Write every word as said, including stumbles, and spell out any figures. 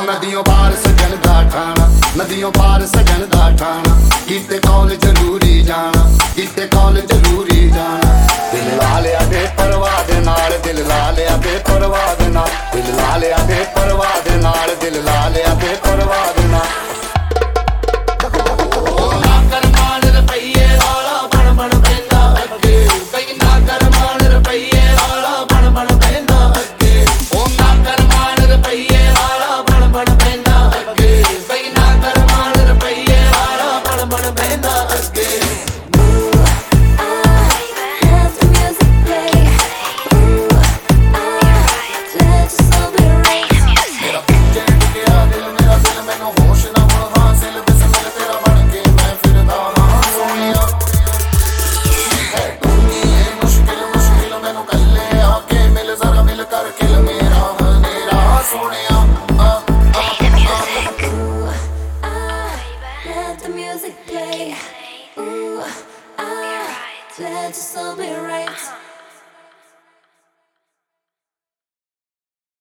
नदियों पार सजन दा ठाणा, नदियों पार सजन दा ठाणा, कीते कॉल जरूरी जाना, कीते कॉल जरूरी जाना। दिल ला लिया बेपरवाह दे नाल, दिल ला लिया बेपरवाह दे नाल, दिल ला लिया बेपरवाह दे नाल, दिल ला लिया बेपरवाह